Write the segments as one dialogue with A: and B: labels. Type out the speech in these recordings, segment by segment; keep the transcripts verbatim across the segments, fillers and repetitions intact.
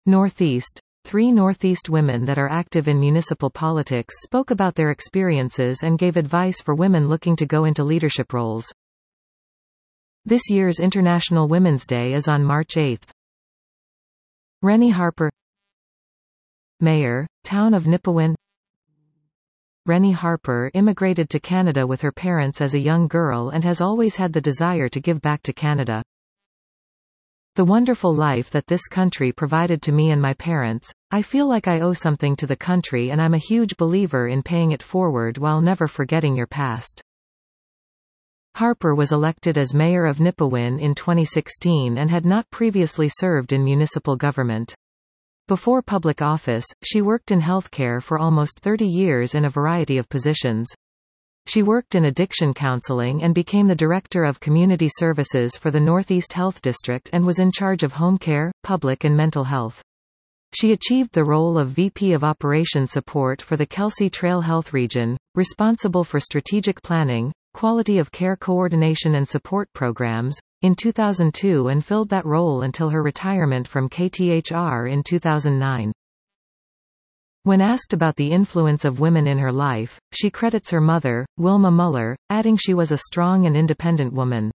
A: Northeast. Three Northeast women that are active in municipal politics spoke about their experiences and gave advice for women looking to go into leadership roles. This year's International Women's Day is on March eighth. Rennie Harper, Mayor, Town of Nipawin. Rennie Harper immigrated to Canada with her parents as a young girl and has always had the desire to give back to Canada. The wonderful life that this country provided to me and my parents, I feel like I owe something to the country, and I'm a huge believer in paying it forward while never forgetting your past. Harper was elected as mayor of Nipawin in twenty sixteen and had not previously served in municipal government. Before public office, she worked in healthcare for almost thirty years in a variety of positions. She worked in addiction counseling and became the Director of Community Services for the Northeast Health District and was in charge of home care, public and mental health. She achieved the role of V P of Operations Support for the Kelsey Trail Health Region, responsible for strategic planning, quality of care coordination and support programs, in two thousand two and filled that role until her retirement from K T H R in two thousand nine. When asked about the influence of women in her life, she credits her mother, Wilma Muller, adding she was a strong and independent woman.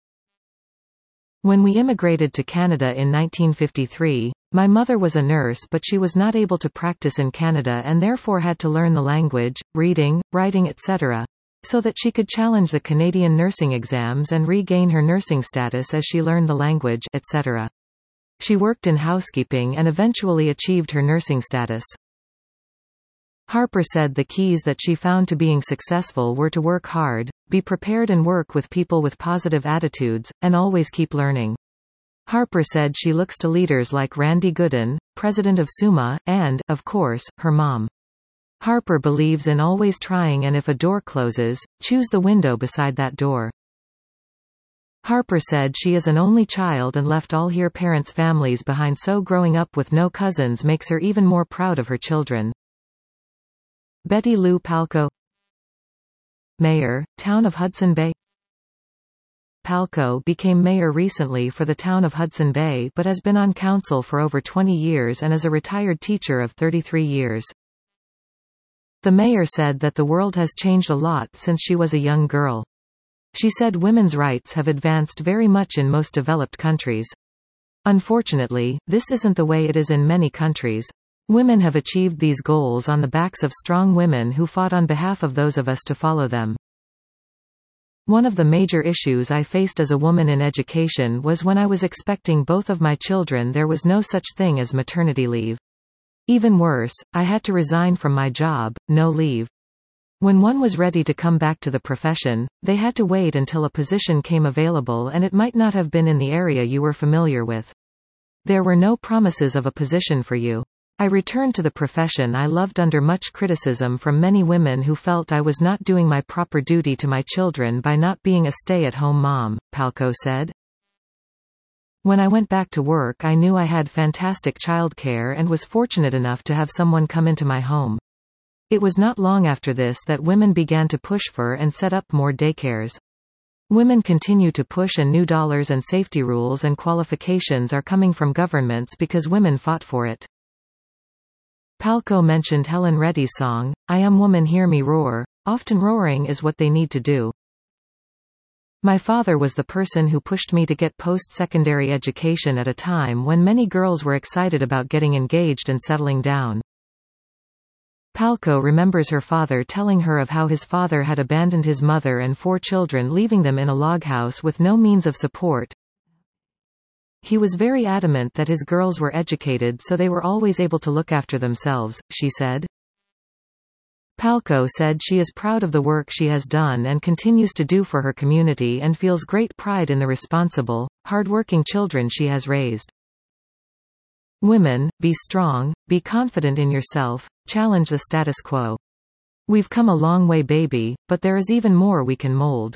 A: When we immigrated to Canada in nineteen fifty-three, my mother was a nurse, but she was not able to practice in Canada and therefore had to learn the language, reading, writing et cetera, so that she could challenge the Canadian nursing exams and regain her nursing status as she learned the language, et cetera. She worked in housekeeping and eventually achieved her nursing status. Harper said the keys that she found to being successful were to work hard, be prepared and work with people with positive attitudes, and always keep learning. Harper said she looks to leaders like Randy Gooden, president of SUMA, and, of course, her mom. Harper believes in always trying, and if a door closes, choose the window beside that door. Harper said she is an only child and left all her parents' families behind, so growing up with no cousins makes her even more proud of her children. Betty Lou Palko, Mayor, Town of Hudson Bay. Palko became mayor recently for the town of Hudson Bay but has been on council for over twenty years and is a retired teacher of thirty-three years. The mayor said that the world has changed a lot since she was a young girl. She said women's rights have advanced very much in most developed countries. Unfortunately, this isn't the way it is in many countries. Women have achieved these goals on the backs of strong women who fought on behalf of those of us to follow them. One of the major issues I faced as a woman in education was when I was expecting both of my children there was no such thing as maternity leave. Even worse, I had to resign from my job, no leave. When one was ready to come back to the profession, they had to wait until a position came available, and it might not have been in the area you were familiar with. There were no promises of a position for you. I returned to the profession I loved under much criticism from many women who felt I was not doing my proper duty to my children by not being a stay-at-home mom, Palko said. When I went back to work I knew I had fantastic childcare and was fortunate enough to have someone come into my home. It was not long after this that women began to push for and set up more daycares. Women continue to push, and new dollars and safety rules and qualifications are coming from governments because women fought for it. Palko mentioned Helen Reddy's song, "I Am Woman Hear Me Roar." Often roaring is what they need to do. My father was the person who pushed me to get post-secondary education at a time when many girls were excited about getting engaged and settling down. Palko remembers her father telling her of how his father had abandoned his mother and four children, leaving them in a log house with no means of support. He was very adamant that his girls were educated so they were always able to look after themselves, she said. Palko said she is proud of the work she has done and continues to do for her community and feels great pride in the responsible, hard-working children she has raised. Women, be strong, be confident in yourself, challenge the status quo. We've come a long way, baby, but there is even more we can mold.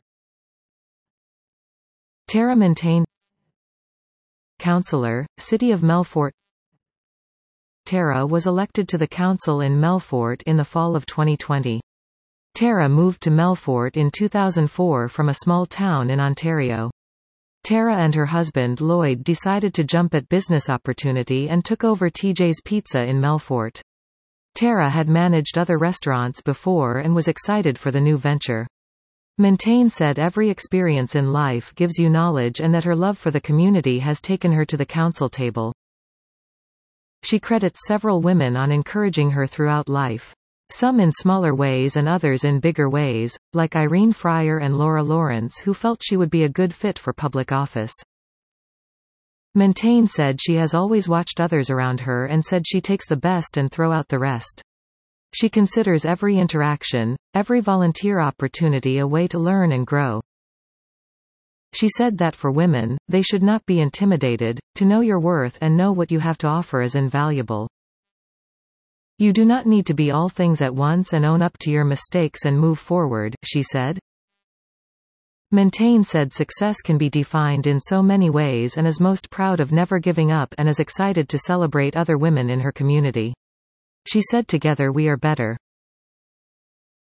A: Tara Mintain, Councillor, City of Melfort. Tara was elected to the council in Melfort in the fall of twenty twenty. Tara moved to Melfort in two thousand four from a small town in Ontario. Tara and her husband Lloyd decided to jump at business opportunity and took over T J's Pizza in Melfort. Tara had managed other restaurants before and was excited for the new venture. Montaigne said every experience in life gives you knowledge and that her love for the community has taken her to the council table. She credits several women on encouraging her throughout life. Some in smaller ways and others in bigger ways, like Irene Fryer and Laura Lawrence, who felt she would be a good fit for public office. Montaigne said she has always watched others around her and said she takes the best and throw out the rest. She considers every interaction, every volunteer opportunity a way to learn and grow. She said that for women, they should not be intimidated. To know your worth and know what you have to offer is invaluable. You do not need to be all things at once and own up to your mistakes and move forward, she said. Montaigne said success can be defined in so many ways and is most proud of never giving up and is excited to celebrate other women in her community. She said, "Together we are better."